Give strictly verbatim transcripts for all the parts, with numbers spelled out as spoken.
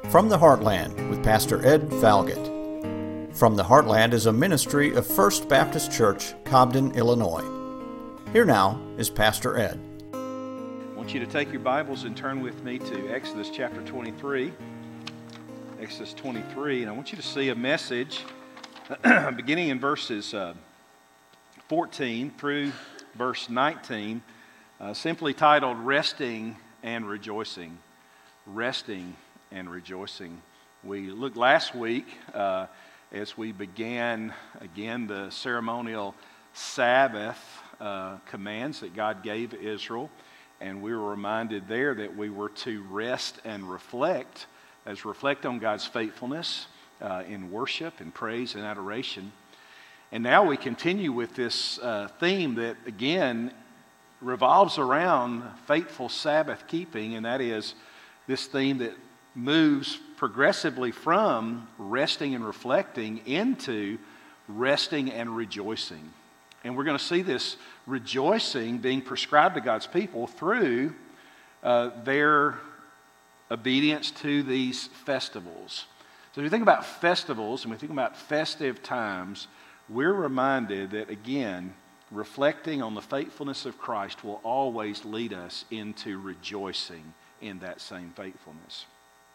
From the Heartland with Pastor Ed Falgett. From the Heartland is a ministry of First Baptist Church, Cobden, Illinois. Here now is Pastor Ed. I want you to take your Bibles and turn with me to Exodus chapter twenty-three. Exodus twenty-three, and I want you to see a message beginning in verses uh, fourteen through verse nineteen, uh, simply titled Resting and Rejoicing. Resting and Rejoicing. We looked last week uh, as we began again the ceremonial Sabbath uh, commands that God gave Israel, and we were reminded there that we were to rest and reflect, as reflect on God's faithfulness uh, in worship and praise and adoration. And now we continue with this uh, theme that again revolves around faithful Sabbath keeping, and that is this theme that moves progressively from resting and reflecting into resting and rejoicing. And we're going to see this rejoicing being prescribed to God's people through uh, their obedience to these festivals. So if you think about festivals and we think about festive times, we're reminded that, again, reflecting on the faithfulness of Christ will always lead us into rejoicing in that same faithfulness.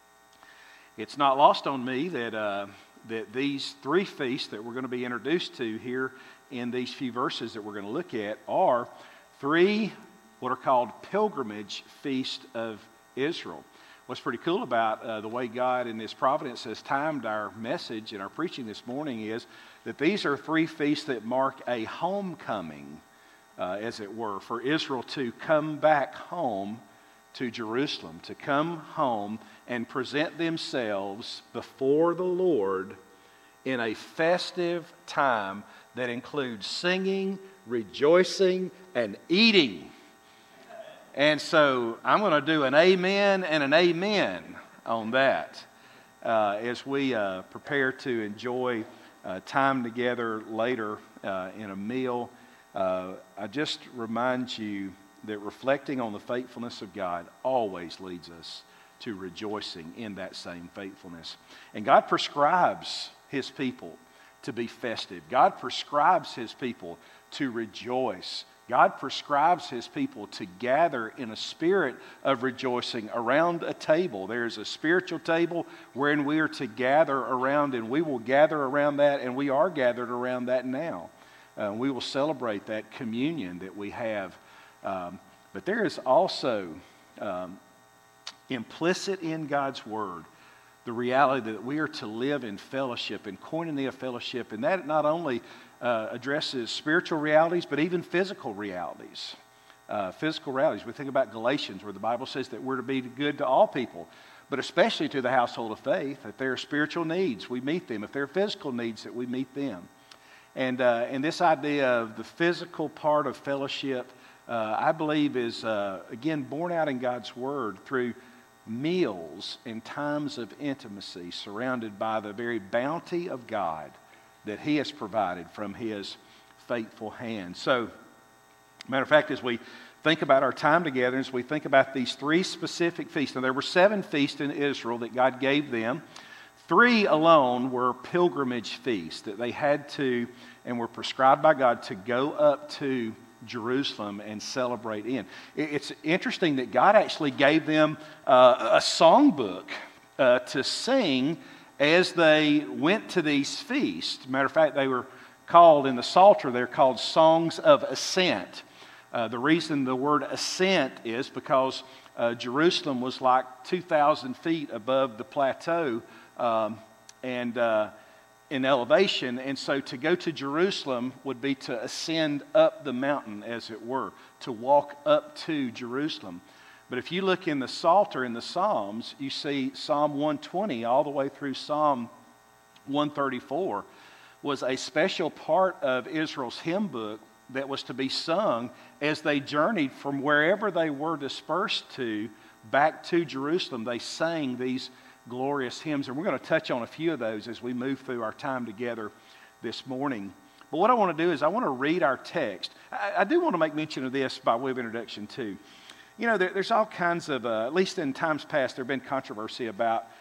It's not lost on me that uh, that these three feasts that we're going to be introduced to here in these few verses that we're going to look at are three what are called pilgrimage feasts of Israel. What's pretty cool about uh, the way God in His providence has timed our message and our preaching this morning is that these are three feasts that mark a homecoming, uh, as it were, for Israel to come back home to Jerusalem, to come home and present themselves before the Lord in a festive time that includes singing, rejoicing, and eating. And so I'm going to do an amen and an amen on that uh, as we uh, prepare to enjoy uh, time together later uh, in a meal. Uh, I just remind you that reflecting on the faithfulness of God always leads us to rejoicing in that same faithfulness. And God prescribes His people to be festive. God prescribes His people to rejoice. God prescribes His people to gather in a spirit of rejoicing around a table. There's a spiritual table wherein we are to gather around, and we will gather around that, and we are gathered around that now. Uh, we will celebrate that communion that we have. Um, but there is also um, implicit in God's Word the reality that we are to live in fellowship, in koinonia fellowship, and that not only uh, addresses spiritual realities, but even physical realities. Uh, physical realities. We think about Galatians, where the Bible says that we're to be good to all people, but especially to the household of faith. If there are spiritual needs, we meet them. If there are physical needs, that we meet them. And uh, and this idea of the physical part of fellowship, Uh, I believe is, uh, again, born out in God's Word through meals and times of intimacy surrounded by the very bounty of God that He has provided from His faithful hand. So, matter of fact, as we think about our time together, as we think about these three specific feasts, now there were seven feasts in Israel that God gave them. Three alone were pilgrimage feasts that they had to and were prescribed by God to go up to Jerusalem and celebrate in. It's interesting that God actually gave them uh, a songbook uh, to sing as they went to these feasts. Matter of fact, they were called in the Psalter, they're called songs of ascent. Uh, the reason the word ascent is because uh, Jerusalem was like two thousand feet above the plateau um, and uh, in elevation, and so to go to Jerusalem would be to ascend up the mountain, as it were, to walk up to Jerusalem. But if you look in the Psalter, in the Psalms, you see Psalm one twenty all the way through Psalm one thirty-four was a special part of Israel's hymn book that was to be sung as they journeyed from wherever they were dispersed to back to Jerusalem. They sang these glorious hymns, and we're going to touch on a few of those as we move through our time together this morning. But what I want to do is I want to read our text. I, I do want to make mention of this by way of introduction too. You know, there, there's all kinds of, uh, at least in times past, there have been controversy about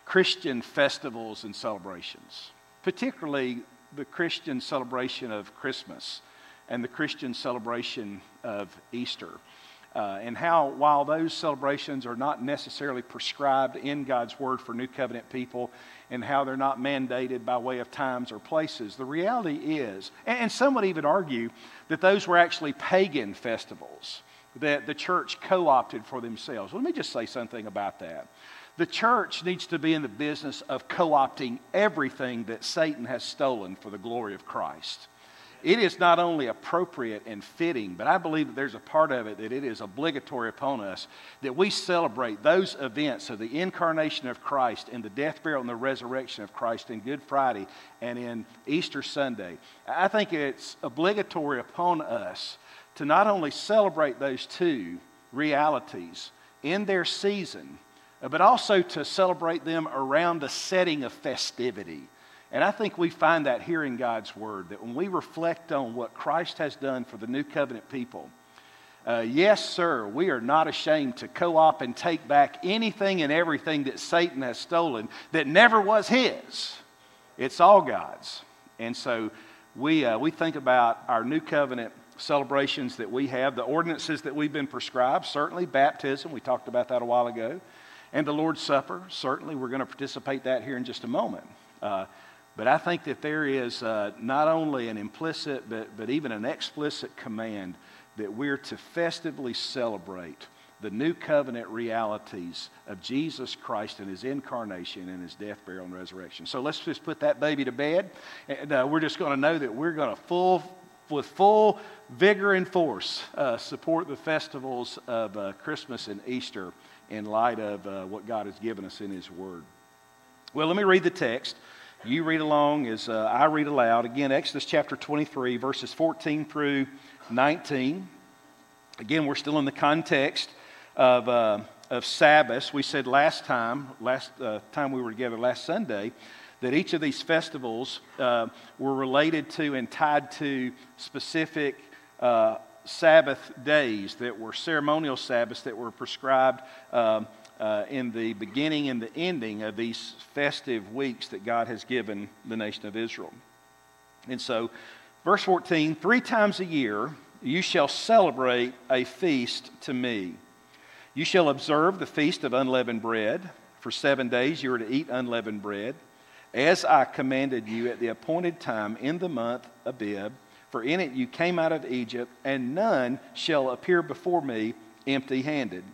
Christian festivals and celebrations, particularly the Christian celebration of Christmas and the Christian celebration of Easter. Uh, and how, while those celebrations are not necessarily prescribed in God's Word for New Covenant people, and how they're not mandated by way of times or places, the reality is, and some would even argue, that those were actually pagan festivals that the church co-opted for themselves. Let me just say something about that. The church needs to be in the business of co-opting everything that Satan has stolen for the glory of Christ. It is not only appropriate and fitting, but I believe that there's a part of it that it is obligatory upon us that we celebrate those events of the incarnation of Christ and the death, burial, and the resurrection of Christ in Good Friday and in Easter Sunday. I think it's obligatory upon us to not only celebrate those two realities in their season, but also to celebrate them around a setting of festivity. And I think we find that here in God's Word, that when we reflect on what Christ has done for the New Covenant people, uh, yes, sir, we are not ashamed to co-op and take back anything and everything that Satan has stolen that never was his. It's all God's. And so we, uh, we think about our New Covenant celebrations that we have, the ordinances that we've been prescribed, certainly baptism, we talked about that a while ago, and the Lord's Supper, certainly we're going to participate that here in just a moment. Uh, But I think that there is uh, not only an implicit, but, but even an explicit command that we're to festively celebrate the new covenant realities of Jesus Christ and His incarnation and His death, burial, and resurrection. So let's just put that baby to bed, and uh, we're just going to know that we're going to full, with full vigor and force uh, support the festivals of uh, Christmas and Easter in light of uh, what God has given us in His Word. Well, let me read the text. You read along as uh, I read aloud. Again, Exodus chapter twenty-three, verses fourteen through nineteen. Again, we're still in the context of, uh, of Sabbath. We said last time, last uh, time we were together last Sunday, that each of these festivals uh, were related to and tied to specific uh, Sabbath days that were ceremonial Sabbaths that were prescribed um, Uh, in the beginning and the ending of these festive weeks that God has given the nation of Israel. And so, verse fourteen, three times a year you shall celebrate a feast to me. You shall observe the feast of unleavened bread. For seven days you are to eat unleavened bread, as I commanded you at the appointed time in the month Abib. For in it you came out of Egypt, and none shall appear before me empty-handed.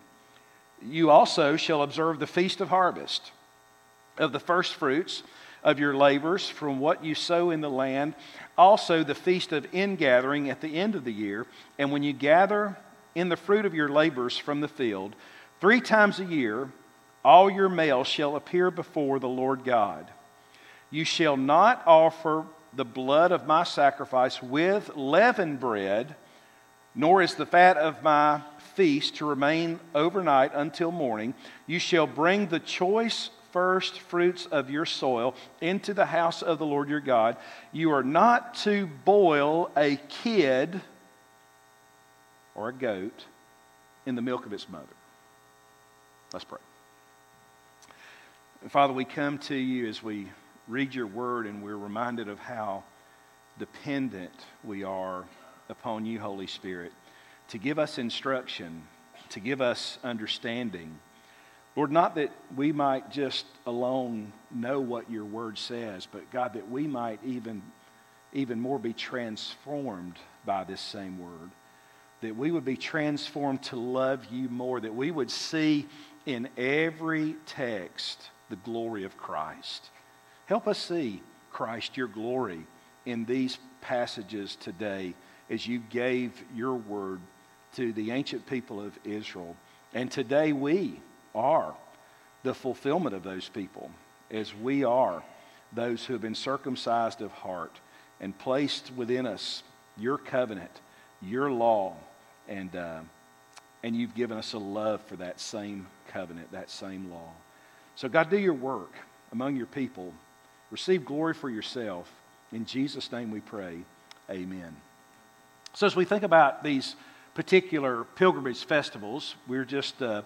You also shall observe the feast of harvest, of the first fruits of your labors from what you sow in the land, also the feast of ingathering at the end of the year, and when you gather in the fruit of your labors from the field, three times a year all your males shall appear before the Lord God. You shall not offer the blood of my sacrifice with leavened bread, nor is the fat of my feast to remain overnight until morning. You shall bring the choice first fruits of your soil into the house of the Lord your God. You are not to boil a kid or a goat in the milk of its mother. Let's pray. Father, we come to you as we read your word, and we're reminded of how dependent we are upon you, Holy Spirit, to give us instruction, to give us understanding. Lord, not that we might just alone know what your word says, but God, that we might even, even more be transformed by this same word. That we would be transformed to love you more, that we would see in every text the glory of Christ. Help us see, Christ, your glory in these passages today as you gave your word to the ancient people of Israel. And today we are the fulfillment of those people, as we are those who have been circumcised of heart and placed within us your covenant, your law, and uh, and you've given us a love for that same covenant, that same law. So God, do your work among your people. Receive glory for yourself. In Jesus' name we pray, amen. So as we think about these particular pilgrimage festivals, we're just uh,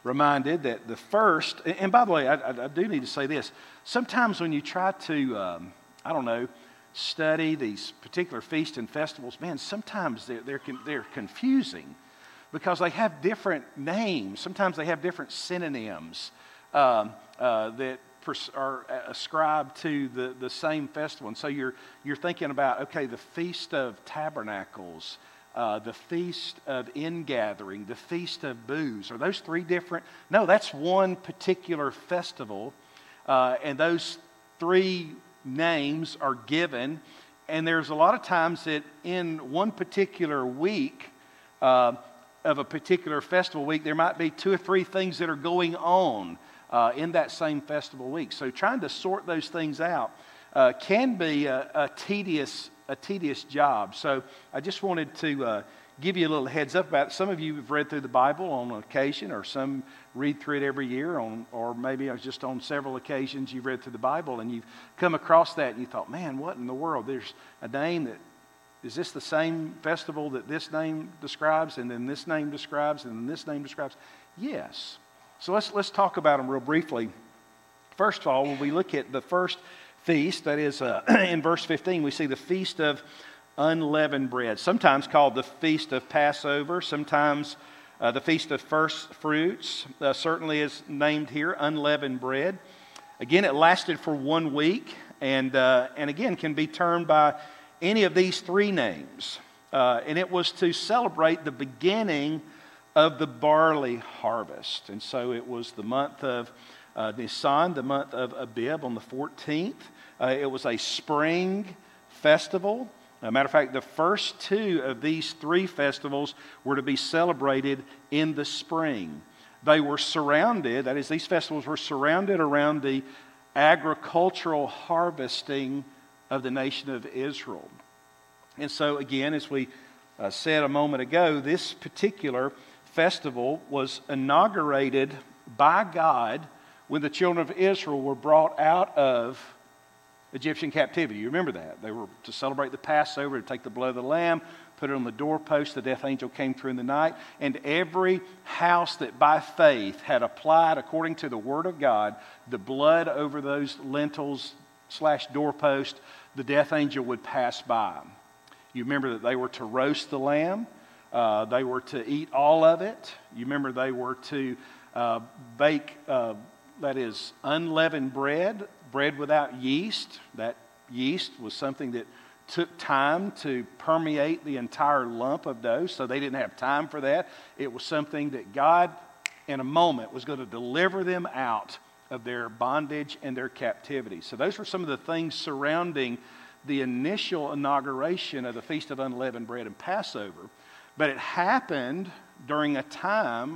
reminded that the first, and by the way, I, I do need to say this. Sometimes when you try to, um, I don't know, study these particular feasts and festivals, man, sometimes they're, they're, they're confusing because they have different names. Sometimes they have different synonyms um, uh, that are ascribed to the, the same festival. And so you're, you're thinking about, okay, the Feast of Tabernacles, Uh, the Feast of Ingathering, the Feast of Booths. Are those three different? No, that's one particular festival, uh, and those three names are given. And there's a lot of times that in one particular week uh, of a particular festival week, there might be two or three things that are going on uh, in that same festival week. So trying to sort those things out uh, can be a, a tedious a tedious job. So I just wanted to uh, give you a little heads up about it. Some of you have read through the Bible on occasion, or some read through it every year, on, or maybe just on several occasions you've read through the Bible and you've come across that and you thought, man, what in the world? There's a name that, is this the same festival that this name describes, and then this name describes, and then this name describes? Yes. So let's, let's talk about them real briefly. First of all, when we look at the first feast, that is uh, in verse fifteen, we see the Feast of Unleavened Bread, sometimes called the Feast of Passover, sometimes uh, the Feast of First Fruits, uh, certainly is named here, unleavened bread. Again, it lasted for one week, and, uh, and again, can be termed by any of these three names. Uh, and it was to celebrate the beginning of the barley harvest. And so it was the month of Uh, Nisan, the month of Abib, on the fourteenth. Uh, it was a spring festival. As a matter of fact, the first two of these three festivals were to be celebrated in the spring. They were surrounded, that is, these festivals were surrounded around the agricultural harvesting of the nation of Israel. And so, again, as we uh, said a moment ago, this particular festival was inaugurated by God when the children of Israel were brought out of Egyptian captivity. You remember that. They were to celebrate the Passover, to take the blood of the lamb, put it on the doorpost. The death angel came through in the night. And every house that by faith had applied, according to the word of God, the blood over those lintels slash doorpost, the death angel would pass by. You remember that they were to roast the lamb. Uh, they were to eat all of it. You remember they were to uh, bake uh, that is unleavened bread, bread without yeast. That yeast was something that took time to permeate the entire lump of dough, so they didn't have time for that. It was something that God, in a moment, was going to deliver them out of their bondage and their captivity. So those were some of the things surrounding the initial inauguration of the Feast of Unleavened Bread and Passover. But it happened during a time,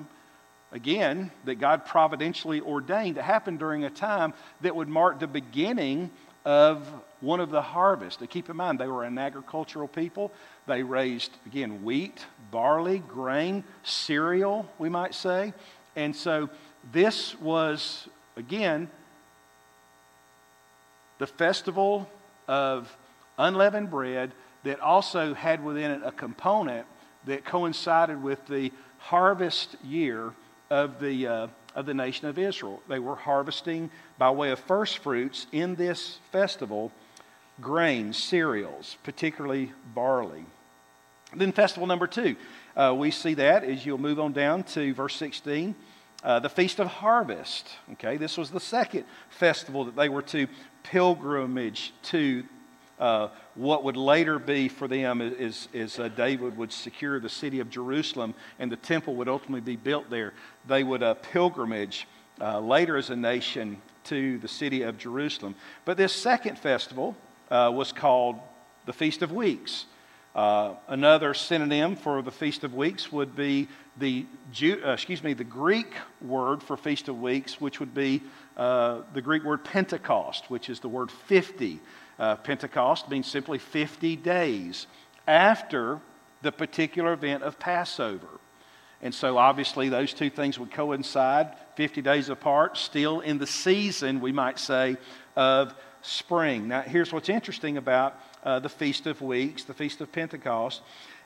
again, that God providentially ordained to happen during a time that would mark the beginning of one of the harvests. Now, keep in mind, they were an agricultural people. They raised, again, wheat, barley, grain, cereal, we might say. And so this was, again, the festival of unleavened bread that also had within it a component that coincided with the harvest year of the uh, of the nation of Israel. They were harvesting by way of first fruits in this festival grain, cereals, particularly barley. Then festival number two, uh, we see that as you'll move on down to verse sixteen, uh, the Feast of Harvest. Okay, this was the second festival that they were to pilgrimage to. Uh, what would later be for them is, is uh, David would secure the city of Jerusalem and the temple would ultimately be built there. They would uh, pilgrimage uh, later as a nation to the city of Jerusalem. But this second festival uh, was called the Feast of Weeks. Uh, another synonym for the Feast of Weeks would be the Jew, uh, excuse me, the Greek word for Feast of Weeks, which would be uh, the Greek word Pentecost, which is the word fifty. Uh, Pentecost means simply fifty days after the particular event of Passover. And so obviously those two things would coincide, fifty days apart, still in the season, we might say, of spring. Now here's what's interesting about uh, the Feast of Weeks, the Feast of Pentecost,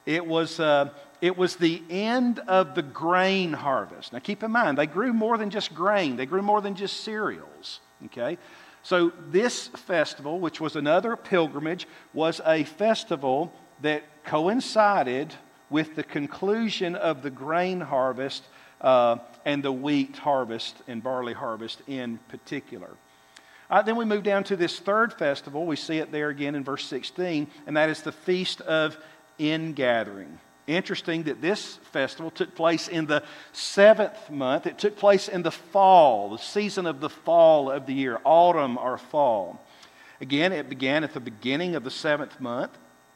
It was, uh, it was the end of the grain harvest. Now keep in mind, they grew more than just grain. They grew more than just cereals, okay? So this festival, which was another pilgrimage, was a festival that coincided with the conclusion of the grain harvest uh, and the wheat harvest and barley harvest in particular. Uh, then we move down to this third festival. We see it there again in verse sixteen, and that is the Feast of Ingathering. Interesting that this festival took place in the seventh month. It took place in the fall, the season of the fall of the year, autumn or fall. Again, it began at the beginning of the seventh month.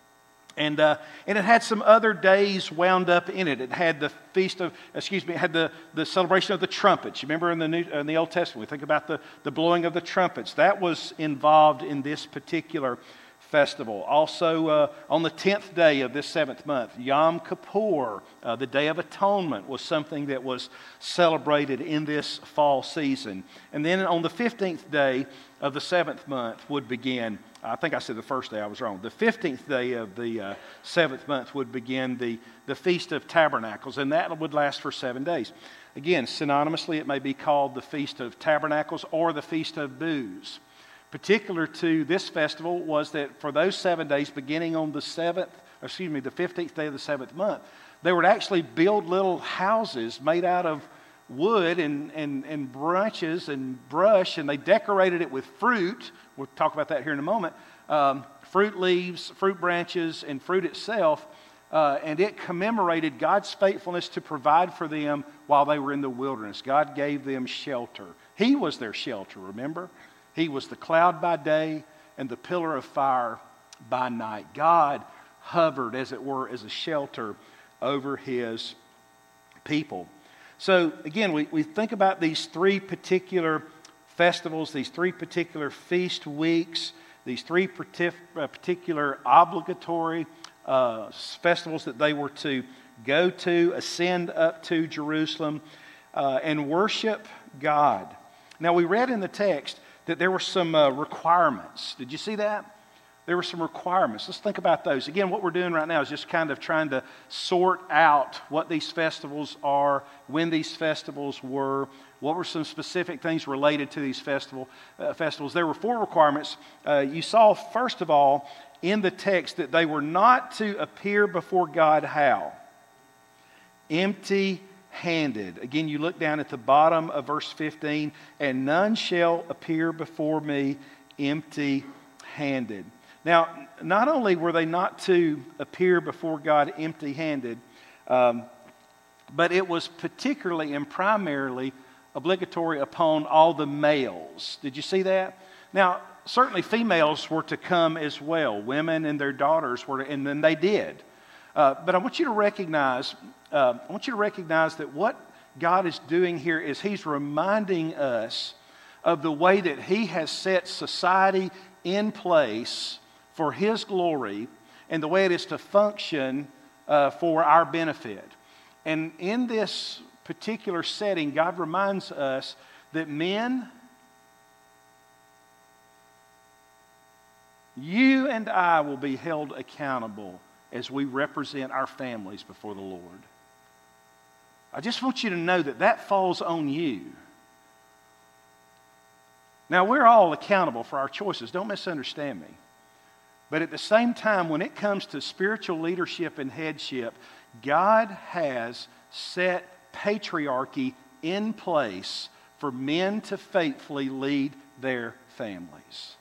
And uh, and it had some other days wound up in it. It had the feast of, excuse me, it had the, the celebration of the trumpets. You remember in the New, in the Old Testament, we think about the, the blowing of the trumpets. That was involved in this particular festival. Also, uh, on the tenth day of this seventh month, Yom Kippur, uh, the Day of Atonement, was something that was celebrated in this fall season. And then on the fifteenth day of the seventh month would begin, I think I said the first day, I was wrong. The fifteenth day of the uh, seventh month would begin the, the Feast of Tabernacles, and that would last for seven days. Again, synonymously, it may be called the Feast of Tabernacles or the Feast of Booths. Particular to this festival was that for those seven days, beginning on the seventh, excuse me, the fifteenth day of the seventh month, they would actually build little houses made out of wood and, and, and branches and brush, and they decorated it with fruit. We'll talk about that here in a moment. Um, fruit leaves, fruit branches, and fruit itself. Uh, and it commemorated God's faithfulness to provide for them while they were in the wilderness. God gave them shelter. He was their shelter, remember? He was the cloud by day and the pillar of fire by night. God hovered, as it were, as a shelter over His people. So again, we, we think about these three particular festivals, these three particular feast weeks, these three partic- uh, particular obligatory uh, festivals that they were to go to, ascend up to Jerusalem, uh, and worship God. Now we read in the text that there were some uh, requirements. Did you see that? There were some requirements. Let's think about those. Again, what we're doing right now is just kind of trying to sort out what these festivals are, when these festivals were, what were some specific things related to these festival uh, festivals. There were four requirements. Uh, you saw, first of all, in the text that they were not to appear before God how? Empty-handed. Again, you look down at the bottom of verse fifteen, and none shall appear before me empty-handed. Now, not only were they not to appear before God empty-handed, um, but it was particularly and primarily obligatory upon all the males. Did you see that? Now, certainly females were to come as well. Women and their daughters were, to, and then they did. Uh, but I want you to recognize, uh, I want you to recognize that what God is doing here is He's reminding us of the way that He has set society in place for His glory and the way it is to function uh, for our benefit. And in this particular setting, God reminds us that men, you and I will be held accountable as we represent our families before the Lord. I just want you to know that that falls on you. Now, we're all accountable for our choices. Don't misunderstand me. But at the same time, when it comes to spiritual leadership and headship, God has set patriarchy in place for men to faithfully lead their families.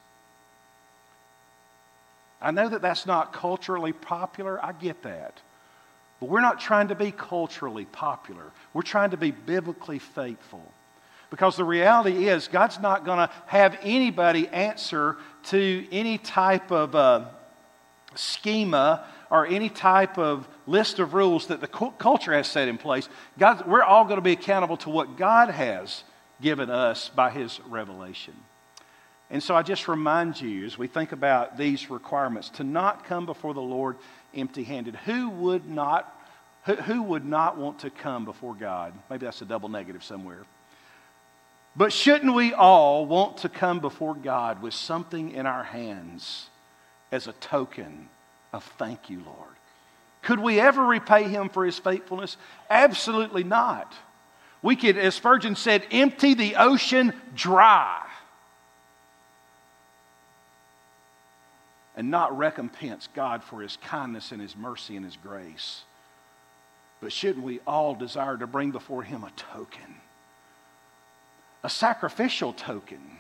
I know that that's not culturally popular. I get that. But we're not trying to be culturally popular. We're trying to be biblically faithful. Because the reality is, God's not going to have anybody answer to any type of uh, schema or any type of list of rules that the culture has set in place. God, we're all going to be accountable to what God has given us by His revelation. And so I just remind you, as we think about these requirements, to not come before the Lord empty-handed. Who would not, who, who would not want to come before God? Maybe that's a double negative somewhere. But shouldn't we all want to come before God with something in our hands as a token of thank you, Lord? Could we ever repay him for his faithfulness? Absolutely not. We could, as Spurgeon said, empty the ocean dry and not recompense God for his kindness and his mercy and his grace. But shouldn't we all desire to bring before him a token? A sacrificial token.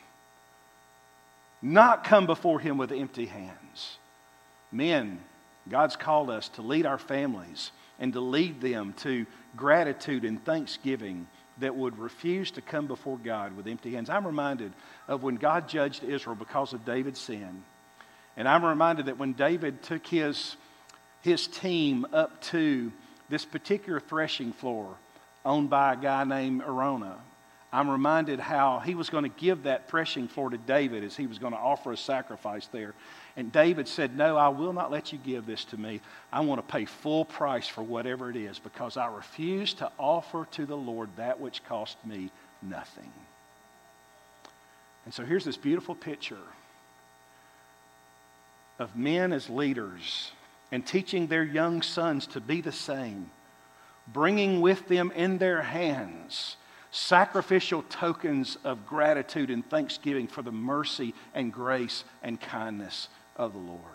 Not come before him with empty hands. Men, God's called us to lead our families and to lead them to gratitude and thanksgiving that would refuse to come before God with empty hands. I'm reminded of when God judged Israel because of David's sin. And I'm reminded that when David took his, his team up to this particular threshing floor owned by a guy named Araunah, I'm reminded how he was going to give that threshing floor to David as he was going to offer a sacrifice there. And David said, no, I will not let you give this to me. I want to pay full price for whatever it is because I refuse to offer to the Lord that which cost me nothing. And so here's this beautiful picture of men as leaders and teaching their young sons to be the same, bringing with them in their hands sacrificial tokens of gratitude and thanksgiving for the mercy and grace and kindness of the Lord.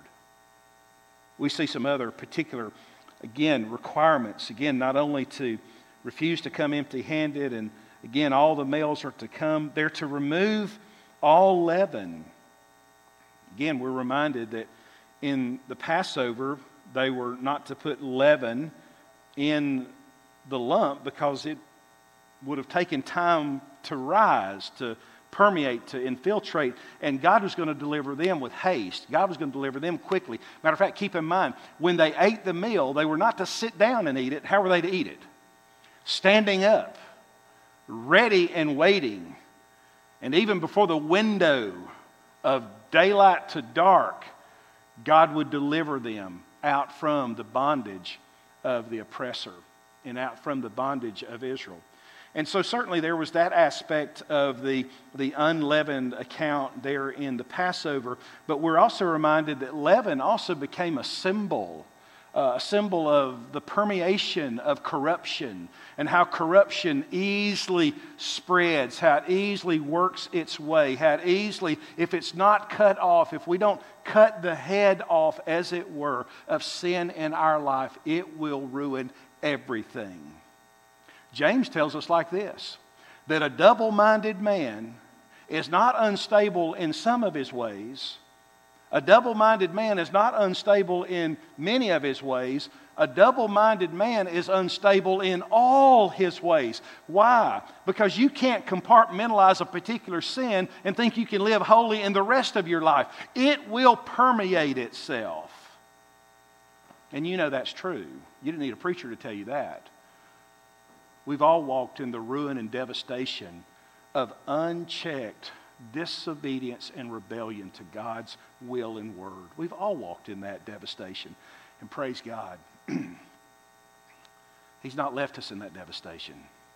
We see some other particular, again, requirements. Again, not only to refuse to come empty-handed, and again, all the males are to come. They're to remove all leaven. Again, we're reminded that in the Passover, they were not to put leaven in the lump because it would have taken time to rise, to permeate, to infiltrate, and God was going to deliver them with haste. God was going to deliver them quickly. Matter of fact, keep in mind, when they ate the meal, they were not to sit down and eat it. How were they to eat it? Standing up, ready and waiting. And even before the window of daylight to dark, God would deliver them out from the bondage of the oppressor and out from the bondage of Israel. And so certainly there was that aspect of the, the unleavened account there in the Passover. But we're also reminded that leaven also became a symbol, uh, a symbol of the permeation of corruption and how corruption easily spreads, how it easily works its way, how it easily, if it's not cut off, if we don't cut the head off, as it were, of sin in our life, it will ruin everything. James tells us like this, that a double-minded man is not unstable in some of his ways. A double-minded man is not unstable in many of his ways. A double-minded man is unstable in all his ways. Why? Because you can't compartmentalize a particular sin and think you can live holy in the rest of your life. It will permeate itself. And you know that's true. You didn't need a preacher to tell you that. We've all walked in the ruin and devastation of unchecked disobedience and rebellion to God's will and word. We've all walked in that devastation. And praise God, He's not left us in that devastation.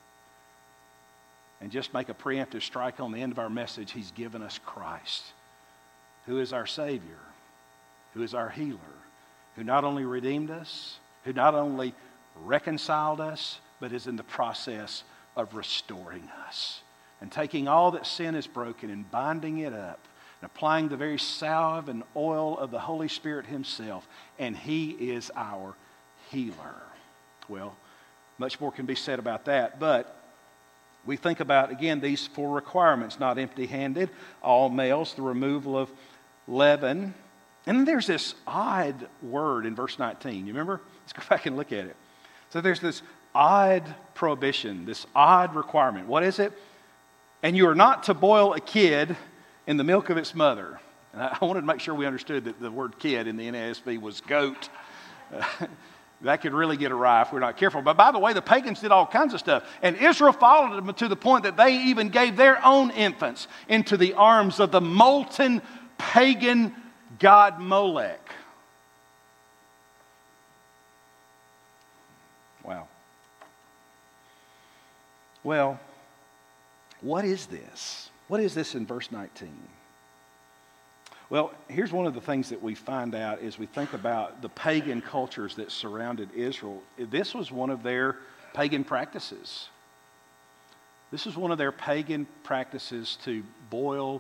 And just make a preemptive strike on the end of our message, He's given us Christ, who is our Savior, who is our healer, who not only redeemed us, who not only reconciled us, but is in the process of restoring us and taking all that sin has broken and binding it up and applying the very salve and oil of the Holy Spirit Himself, and He is our healer. Well, much more can be said about that, but we think about, again, these four requirements: not empty-handed, all males, the removal of leaven. And then there's this odd word in verse nineteen. You remember? Let's go back and look at it. So there's this odd prohibition, this odd requirement. What is it? And you are not to boil a kid in the milk of its mother. And I wanted to make sure we understood that the word kid in the N A S B was goat. Uh, that could really get awry if we're not careful. But by the way, the pagans did all kinds of stuff. And Israel followed them to the point that they even gave their own infants into the arms of the molten pagan god Molech. Wow. Well, what is this? What is this in verse nineteen? Well, here's one of the things that we find out as we think about the pagan cultures that surrounded Israel. This was one of their pagan practices. This was one of their pagan practices to boil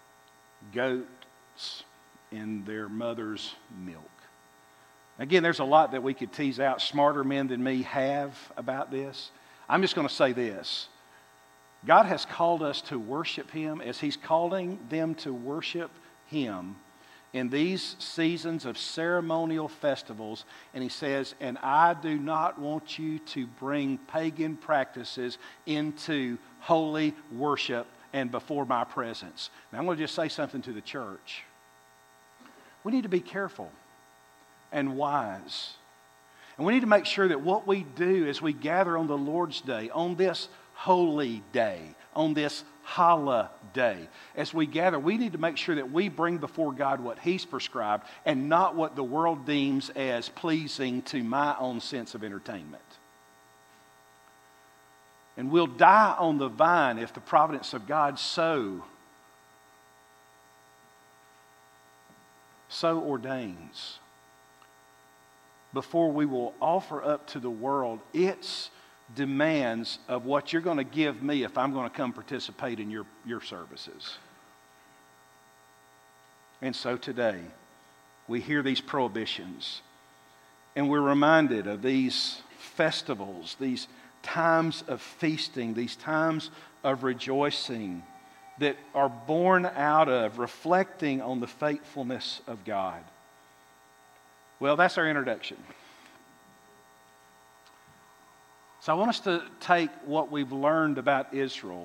goats in their mother's milk. Again, there's a lot that we could tease out. Smarter men than me have about this. I'm just going to say this. God has called us to worship Him as He's calling them to worship Him in these seasons of ceremonial festivals. And He says, and I do not want you to bring pagan practices into holy worship and before my presence. Now I'm going to just say something to the church. We need to be careful and wise. And we need to make sure that what we do as we gather on the Lord's Day, on this holy day, on this holiday, as we gather, we need to make sure that we bring before God what He's prescribed and not what the world deems as pleasing to my own sense of entertainment. And we'll die on the vine if the providence of God so, so ordains, before we will offer up to the world its demands of what you're going to give me if I'm going to come participate in your, your services. And so today, we hear these prohibitions, and we're reminded of these festivals, these times of feasting, these times of rejoicing that are born out of reflecting on the faithfulness of God. Well, that's our introduction. So I want us to take what we've learned about Israel,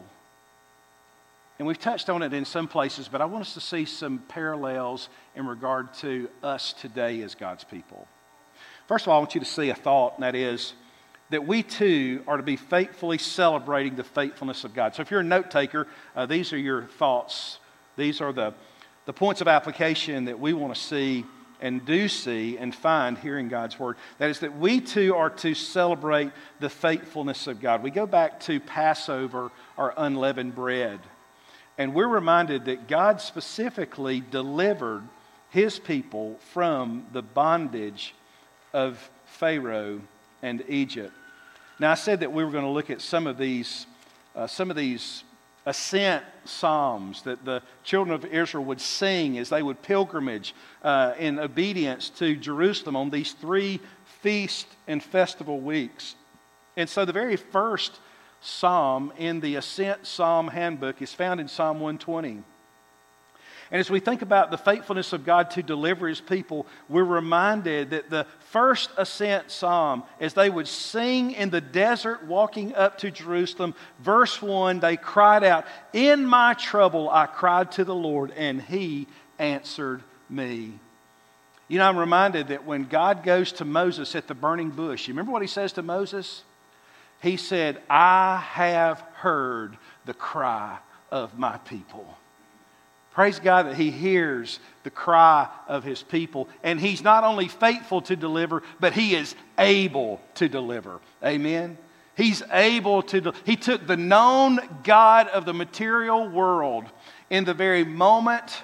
and we've touched on it in some places, but I want us to see some parallels in regard to us today as God's people. First of all, I want you to see a thought, and that is that we too are to be faithfully celebrating the faithfulness of God. So if you're a note taker, uh, these are your thoughts. These are the, the points of application that we want to see and do see and find here in God's Word. That is that we too are to celebrate the faithfulness of God. We go back to Passover, or unleavened bread, and we're reminded that God specifically delivered His people from the bondage of Pharaoh and Egypt. Now, I said that we were going to look at some of these, uh, some of these ascent psalms that the children of Israel would sing as they would pilgrimage uh, in obedience to Jerusalem on these three feast and festival weeks. And so the very first psalm in the Ascent Psalm Handbook is found in Psalm one twenty. And as we think about the faithfulness of God to deliver His people, we're reminded that the first ascent psalm, as they would sing in the desert walking up to Jerusalem, verse one, they cried out, "In my trouble I cried to the Lord, and He answered me." You know, I'm reminded that when God goes to Moses at the burning bush, you remember what He says to Moses? He said, "I have heard the cry of my people." Praise God that He hears the cry of His people. And He's not only faithful to deliver, but He is able to deliver. Amen? He's able to... De- he took the known God of the material world in the very moment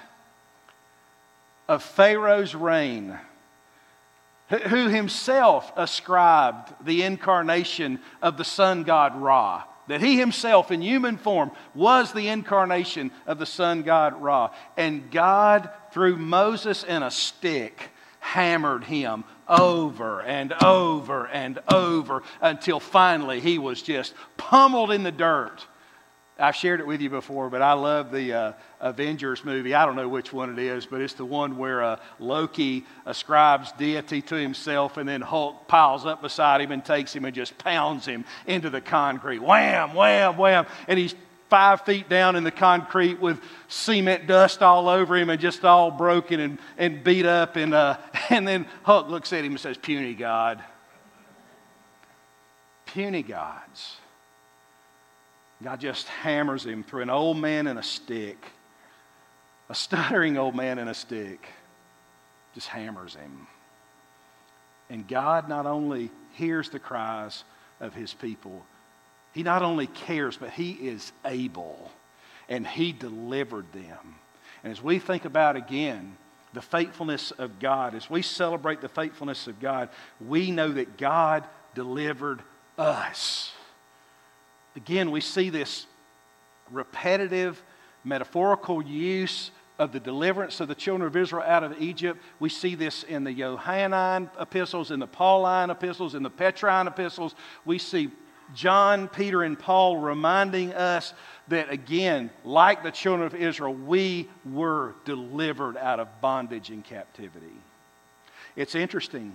of Pharaoh's reign, who himself ascribed the incarnation of the sun god Ra. That He Himself in human form was the incarnation of the sun god Ra. And God, through Moses and a stick, hammered Him over and over and over until finally He was just pummeled in the dirt. I've shared it with you before, but I love the uh, Avengers movie. I don't know which one it is, but it's the one where uh, Loki ascribes deity to himself, and then Hulk piles up beside him and takes him and just pounds him into the concrete. Wham, wham, wham. And he's five feet down in the concrete with cement dust all over him and just all broken and, and beat up. And, uh, and then Hulk looks at him and says, "Puny God." Puny gods. God just hammers him through an old man and a stick. A stuttering old man and a stick. Just hammers him. And God not only hears the cries of His people, He not only cares, but He is able. And He delivered them. And as we think about again the faithfulness of God, as we celebrate the faithfulness of God, we know that God delivered us. Again, we see this repetitive, metaphorical use of the deliverance of the children of Israel out of Egypt. We see this in the Johannine epistles, in the Pauline epistles, in the Petrine epistles. We see John, Peter, and Paul reminding us that, again, like the children of Israel, we were delivered out of bondage and captivity. It's interesting.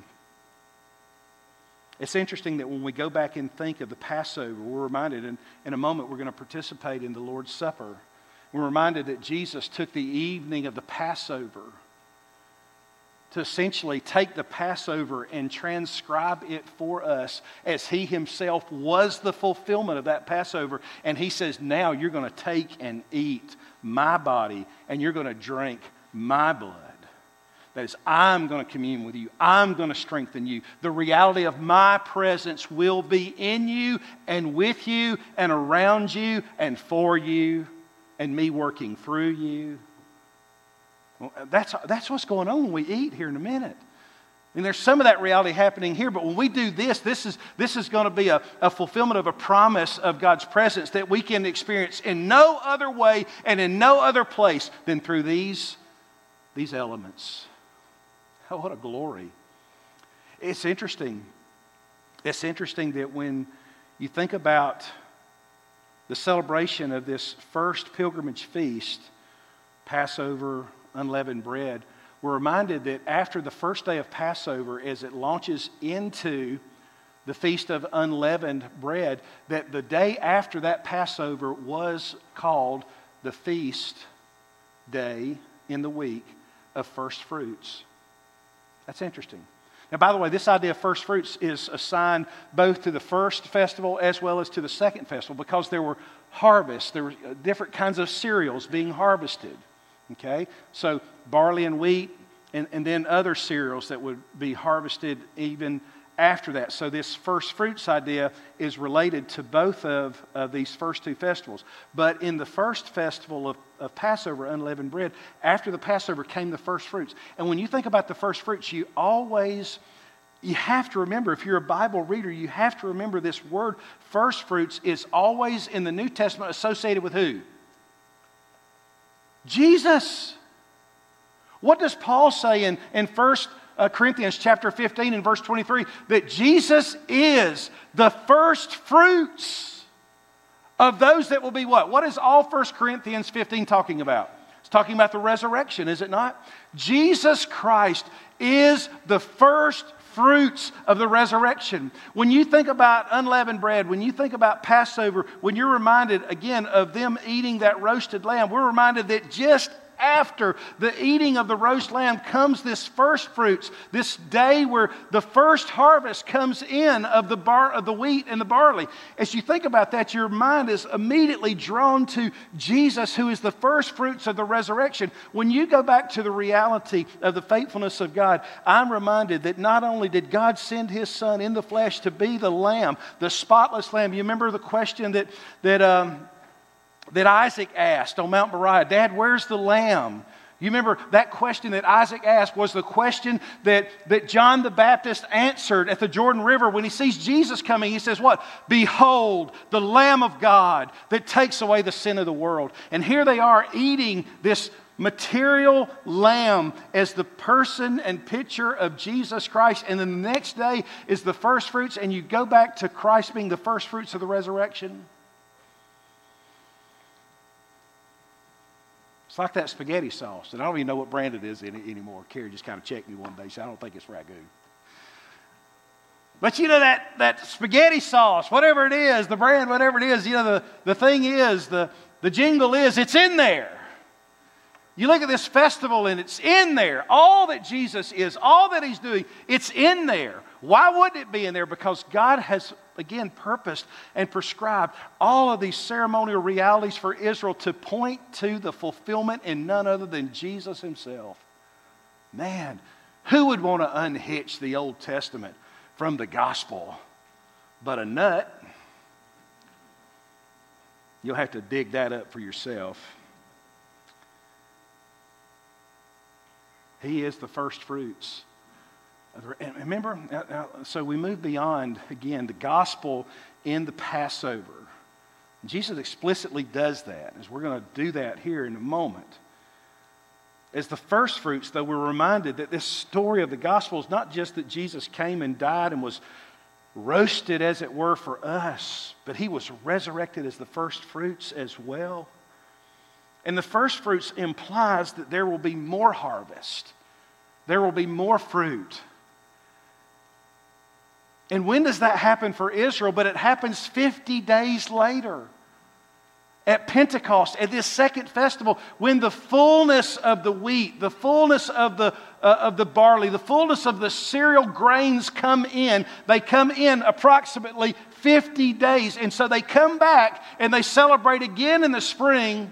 It's interesting that when we go back and think of the Passover, we're reminded, and in a moment we're going to participate in the Lord's Supper. We're reminded that Jesus took the evening of the Passover to essentially take the Passover and transcribe it for us, as He Himself was the fulfillment of that Passover. And He says, now you're going to take and eat my body, and you're going to drink my blood. That is, I'm going to commune with you. I'm going to strengthen you. The reality of my presence will be in you and with you and around you and for you, and me working through you. Well, that's, that's what's going on when we eat here in a minute. And there's some of that reality happening here, but when we do this, this is, this is going to be a, a fulfillment of a promise of God's presence that we can experience in no other way and in no other place than through these, these elements. Oh, what a glory. It's interesting. It's interesting that when you think about the celebration of this first pilgrimage feast, Passover, unleavened bread, we're reminded that after the first day of Passover, as it launches into the Feast of Unleavened Bread, that the day after that Passover was called the feast day in the week of first fruits. That's interesting. Now, by the way, this idea of first fruits is assigned both to the first festival as well as to the second festival, because there were harvests, there were different kinds of cereals being harvested. Okay? So barley and wheat, and, and then other cereals that would be harvested even after that. So this first fruits idea is related to both of, of these first two festivals. But in the first festival of, of Passover, unleavened bread, after the Passover came the first fruits. And when you think about the first fruits, you always, you have to remember, if you're a Bible reader, you have to remember this word first fruits is always in the New Testament associated with who? Jesus. What does Paul say in, in First Corinthians chapter fifteen and verse twenty-three? That Jesus is the first fruits of those that will be what? What is all First Corinthians fifteen talking about? It's talking about the resurrection, is it not? Jesus Christ is the first fruits of the resurrection. When you think about unleavened bread, when you think about Passover, when you're reminded again of them eating that roasted lamb, we're reminded that just after the eating of the roast lamb comes this first fruits, this day where the first harvest comes in of the bar of the wheat and the barley. As you think about that, your mind is immediately drawn to Jesus, who is the first fruits of the resurrection. When you go back to the reality of the faithfulness of God, I'm reminded that not only did God send His Son in the flesh to be the lamb, the spotless lamb. You remember the question that that um, that Isaac asked on Mount Moriah, Dad, where's the lamb? You remember that question that Isaac asked was the question that, that John the Baptist answered at the Jordan River when he sees Jesus coming. He says what? Behold, the Lamb of God that takes away the sin of the world. And here they are eating this material lamb as the person and picture of Jesus Christ. And then the next day is the first fruits, and you go back to Christ being the first fruits of the resurrection. It's like that spaghetti sauce, and I don't even know what brand it is in it anymore. Carrie just kind of checked me one day, so I don't think it's Ragu. But you know that, that spaghetti sauce, whatever it is, the brand, whatever it is, you know, the, the thing is, the, the jingle is, it's in there. You look at this festival and it's in there. All that Jesus is, all that He's doing, it's in there. Why wouldn't it be in there? Because God has, again, purposed and prescribed all of these ceremonial realities for Israel to point to the fulfillment in none other than Jesus Himself. Man, who would want to unhitch the Old Testament from the gospel but a nut? You'll have to dig that up for yourself. He is the first fruits. And remember, so we move beyond, again, the gospel in the Passover. Jesus explicitly does that, as we're going to do that here in a moment. As the first fruits, though, we're reminded that this story of the gospel is not just that Jesus came and died and was roasted, as it were, for us, but he was resurrected as the first fruits as well. And the first fruits implies that there will be more harvest. There will be more fruit. And when does that happen for Israel? But it happens fifty days later. At Pentecost, at this second festival, when the fullness of the wheat, the fullness of the, uh, of the barley, the fullness of the cereal grains come in, they come in approximately fifty days. And so they come back and they celebrate again in the spring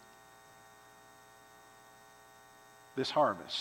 this harvest.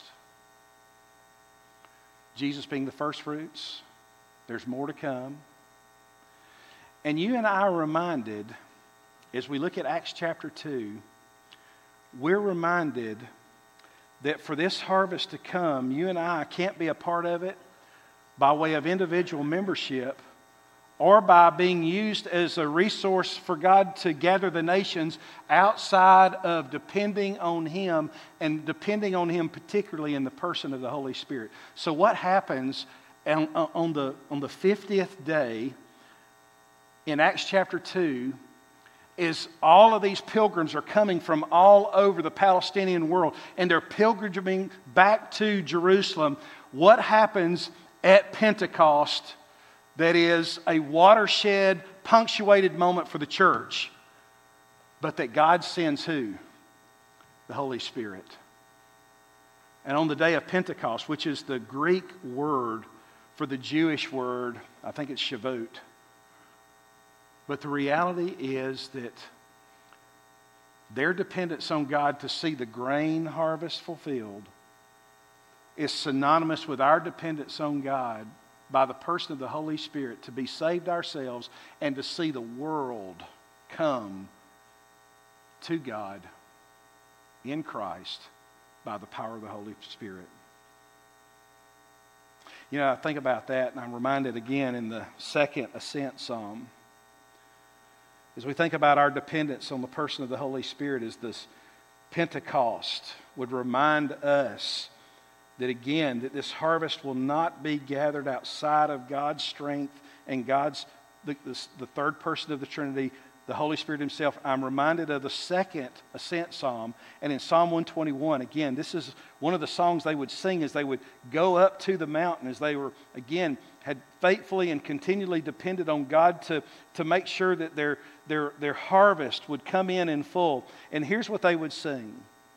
Jesus being the first fruits, there's more to come. And you and I are reminded, as we look at Acts chapter two, we're reminded that for this harvest to come, you and I can't be a part of it by way of individual membership or by being used as a resource for God to gather the nations outside of depending on Him, and depending on Him particularly in the person of the Holy Spirit. So what happens on, on the, on the fiftieth day in Acts chapter two is all of these pilgrims are coming from all over the Palestinian world, and they're pilgrimaging back to Jerusalem. What happens at Pentecost that is a watershed, punctuated moment for the church, but that God sends who? The Holy Spirit. And on the day of Pentecost, which is the Greek word for the Jewish word, I think it's Shavuot. But the reality is that their dependence on God to see the grain harvest fulfilled is synonymous with our dependence on God by the person of the Holy Spirit to be saved ourselves and to see the world come to God in Christ by the power of the Holy Spirit. You know, I think about that and I'm reminded again in the second ascent psalm. As we think about our dependence on the person of the Holy Spirit, as this Pentecost would remind us that again, that this harvest will not be gathered outside of God's strength and God's, the, the, the third person of the Trinity, the Holy Spirit Himself. I'm reminded of the second ascent psalm. And in Psalm one twenty-one, again, this is one of the songs they would sing as they would go up to the mountain, as they were, again, had faithfully and continually depended on God to, to make sure that their, their, their harvest would come in in full. And here's what they would sing.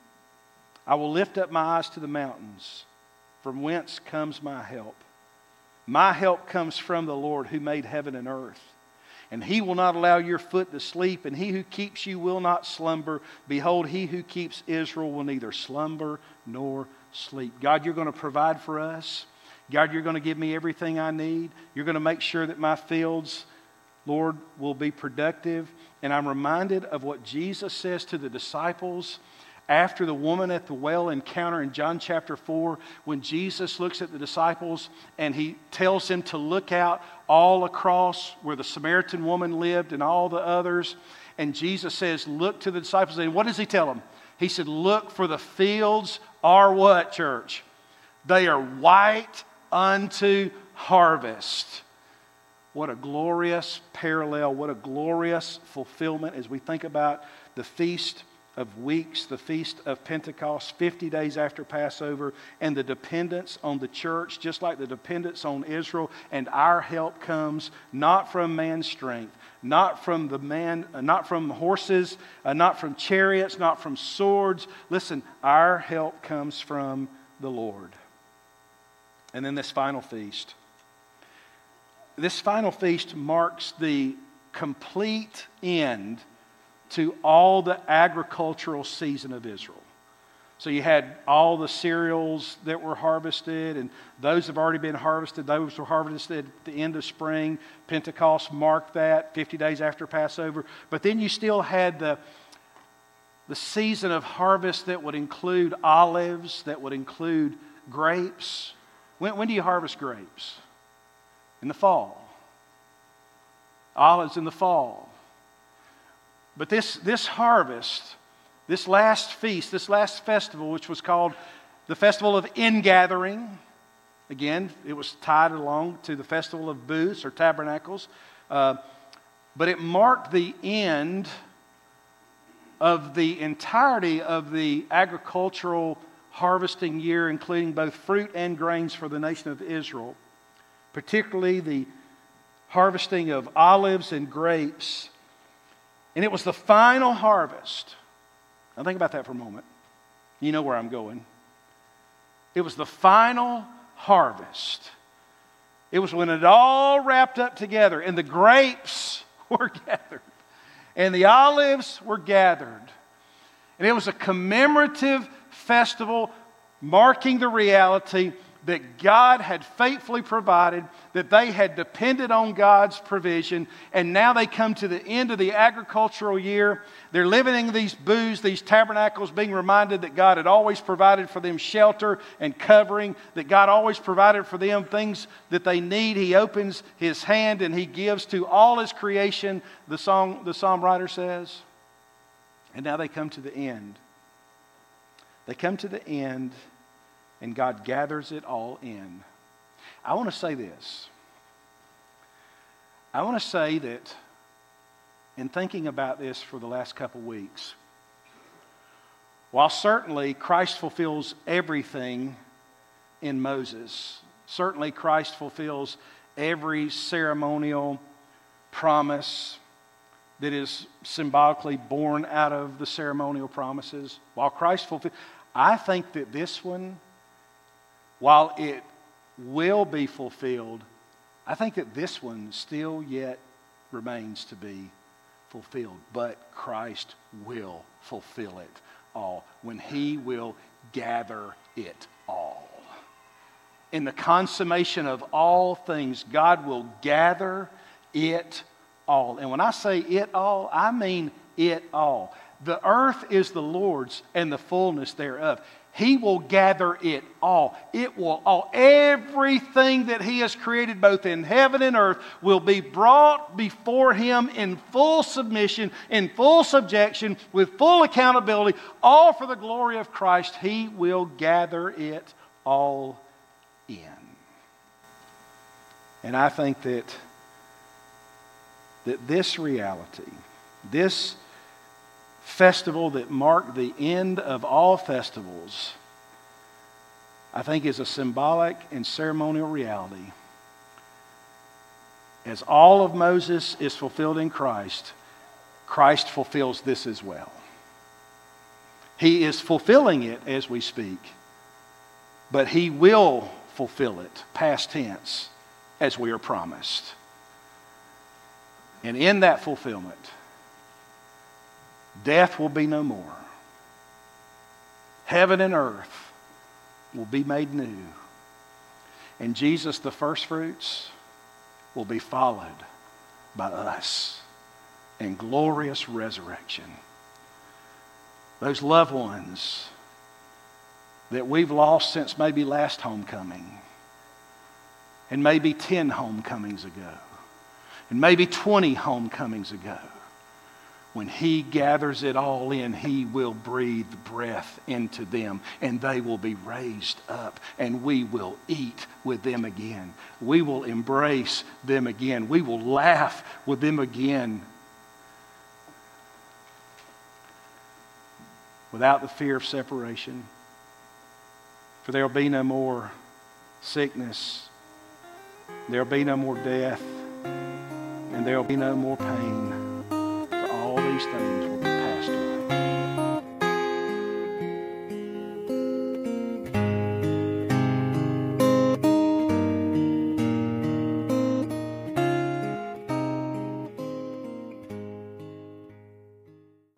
I will lift up my eyes to the mountains, from whence comes my help. My help comes from the Lord who made heaven and earth. And He will not allow your foot to sleep, and He who keeps you will not slumber. Behold, He who keeps Israel will neither slumber nor sleep. God, you're going to provide for us. God, you're going to give me everything I need. You're going to make sure that my fields, Lord, will be productive. And I'm reminded of what Jesus says to the disciples after the woman at the well encounter in John chapter four, when Jesus looks at the disciples and He tells them to look out all across where the Samaritan woman lived and all the others. And Jesus says, look to the disciples. And what does He tell them? He said, look, for the fields are what, church? They are white unto harvest. What a glorious parallel, what a glorious fulfillment as we think about the Feast of Weeks, the Feast of Pentecost, fifty days after Passover, and the dependence on the church, just like the dependence on Israel. And our help comes not from man's strength, not from the man, not from horses, uh, not from chariots, not from swords. Listen, our help comes from the Lord. And then this final feast. This final feast marks the complete end to all the agricultural season of Israel. So you had all the cereals that were harvested, and those have already been harvested. Those were harvested at the end of spring. Pentecost marked that, fifty days after Passover. But then you still had the, the season of harvest that would include olives, that would include grapes. When, when do you harvest grapes? In the fall. Olives in the fall. But this, this harvest, this last feast, this last festival, which was called the Festival of Ingathering, again, it was tied along to the Festival of Booths or Tabernacles, uh, but it marked the end of the entirety of the agricultural harvesting year, including both fruit and grains for the nation of Israel, particularly the harvesting of olives and grapes. And it was the final harvest. Now think about that for a moment. You know where I'm going. It was the final harvest. It was when it all wrapped up together and the grapes were gathered and the olives were gathered. And it was a commemorative festival marking the reality that God had faithfully provided, that they had depended on God's provision, and now they come to the end of the agricultural year. They're living in these booths, these tabernacles, being reminded that God had always provided for them shelter and covering, that God always provided for them things that they need. He opens His hand and He gives to all His creation, the song, the psalm writer says. And now they come to the end. They come to the end, and God gathers it all in. I want to say this. I want to say that in thinking about this for the last couple weeks, while certainly Christ fulfills everything in Moses, certainly Christ fulfills every ceremonial promise that is symbolically born out of the ceremonial promises, while Christ fulfills, I think that this one, while it will be fulfilled, I think that this one still yet remains to be fulfilled. But Christ will fulfill it all when He will gather it all. In the consummation of all things, God will gather it all. And when I say it all, I mean it all. The earth is the Lord's and the fullness thereof. He will gather it all. It will all. Everything that He has created, both in heaven and earth, will be brought before Him in full submission, in full subjection, with full accountability, all for the glory of Christ. He will gather it all in. And I think that, that this reality, this festival that marked the end of all festivals, I think is a symbolic and ceremonial reality. As all of Moses is fulfilled in Christ, Christ fulfills this as well. He is fulfilling it as we speak, but He will fulfill it, past tense, as we are promised. And in that fulfillment, death will be no more. Heaven and earth will be made new. And Jesus, the first fruits, will be followed by us in glorious resurrection. Those loved ones that we've lost since maybe last homecoming, and maybe ten homecomings ago, and maybe twenty homecomings ago, when He gathers it all in, He will breathe breath into them, and they will be raised up, and we will eat with them again. We will embrace them again. We will laugh with them again, without the fear of separation. For there will be no more sickness, there will be no more death, and there will be no more pain. All these things will be